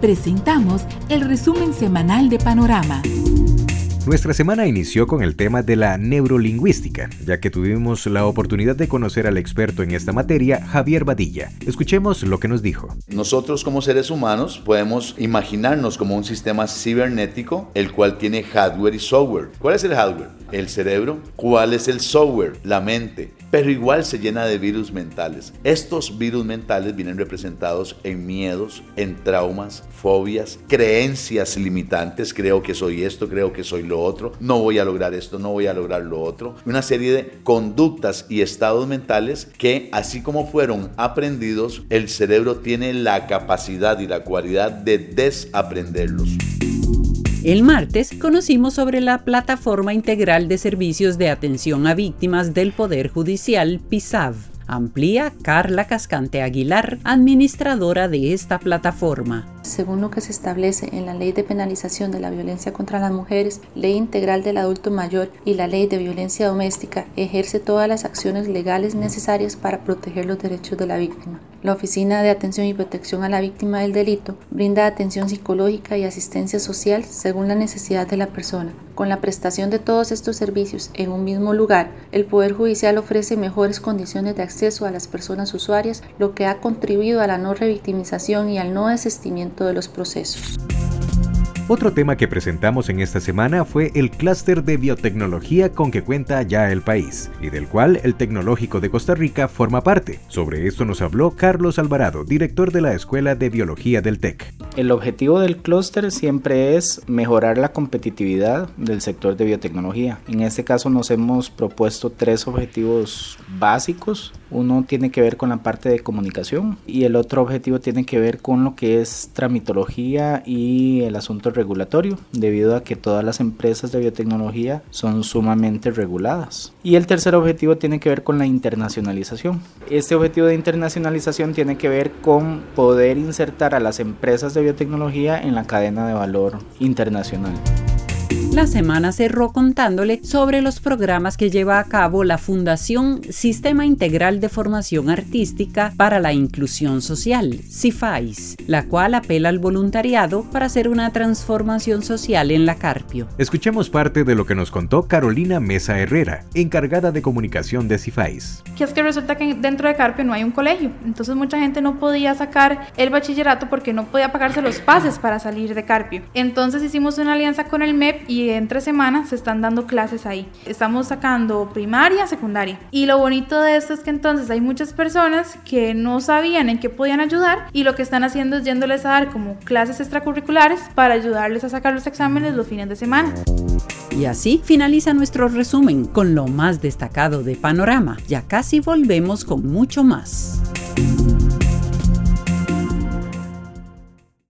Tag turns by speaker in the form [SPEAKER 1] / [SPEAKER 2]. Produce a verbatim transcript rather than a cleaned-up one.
[SPEAKER 1] presentamos el resumen semanal de Panorama.
[SPEAKER 2] Nuestra semana inició con el tema de la neurolingüística, ya que tuvimos la oportunidad de conocer al experto en esta materia, Javier Badilla. Escuchemos lo que nos dijo.
[SPEAKER 3] Nosotros como seres humanos podemos imaginarnos como un sistema cibernético, el cual tiene hardware y software. ¿Cuál es el hardware? El cerebro. ¿Cuál es el software? La mente. Pero igual se llena de virus mentales. Estos virus mentales vienen representados en miedos, en traumas, fobias, creencias limitantes. Creo que soy esto, creo que soy lo otro, no voy a lograr esto, no voy a lograr lo otro. Una serie de conductas y estados mentales que, así como fueron aprendidos, el cerebro tiene la capacidad y la cualidad de desaprenderlos.
[SPEAKER 4] El martes conocimos sobre la Plataforma Integral de Servicios de Atención a Víctimas del Poder Judicial, PISAV. Amplía Carla Cascante Aguilar, administradora de esta plataforma.
[SPEAKER 5] Según lo que se establece en la Ley de Penalización de la Violencia contra las Mujeres, Ley Integral del Adulto Mayor y la Ley de Violencia Doméstica, ejerce todas las acciones legales necesarias para proteger los derechos de la víctima. La Oficina de Atención y Protección a la Víctima del Delito brinda atención psicológica y asistencia social según la necesidad de la persona. Con la prestación de todos estos servicios en un mismo lugar, el Poder Judicial ofrece mejores condiciones de acceso a las personas usuarias, lo que ha contribuido a la no revictimización y al no desistimiento de los procesos.
[SPEAKER 2] Otro tema que presentamos en esta semana fue el clúster de biotecnología con que cuenta ya el país, y del cual el Tecnológico de Costa Rica forma parte. Sobre esto nos habló Carlos Alvarado, director de la Escuela de Biología del TEC.
[SPEAKER 6] El objetivo del clúster siempre es mejorar la competitividad del sector de biotecnología. En este caso nos hemos propuesto tres objetivos básicos. Uno tiene que ver con la parte de comunicación y el otro objetivo tiene que ver con lo que es tramitología y el asunto regulatorio, debido a que todas las empresas de biotecnología son sumamente reguladas. Y el tercer objetivo tiene que ver con la internacionalización. Este objetivo de internacionalización tiene que ver con poder insertar a las empresas de biotecnología en la cadena de valor internacional.
[SPEAKER 4] La semana cerró contándole sobre los programas que lleva a cabo la Fundación Sistema Integral de Formación Artística para la Inclusión Social, CIFAIS, la cual apela al voluntariado para hacer una transformación social en la Carpio.
[SPEAKER 2] Escuchemos parte de lo que nos contó Carolina Mesa Herrera, encargada de comunicación de CIFAIS.
[SPEAKER 7] Que es que resulta que dentro de Carpio no hay un colegio, entonces mucha gente no podía sacar el bachillerato porque no podía pagarse los pases para salir de Carpio. Entonces hicimos una alianza con el M E P y entre semanas se están dando clases ahí. Estamos sacando primaria, secundaria. Y lo bonito de esto es que entonces hay muchas personas que no sabían en qué podían ayudar y lo que están haciendo es yéndoles a dar como clases extracurriculares para ayudarles a sacar los exámenes los fines de semana.
[SPEAKER 4] Y así finaliza nuestro resumen con lo más destacado de Panorama. Ya casi volvemos con mucho más.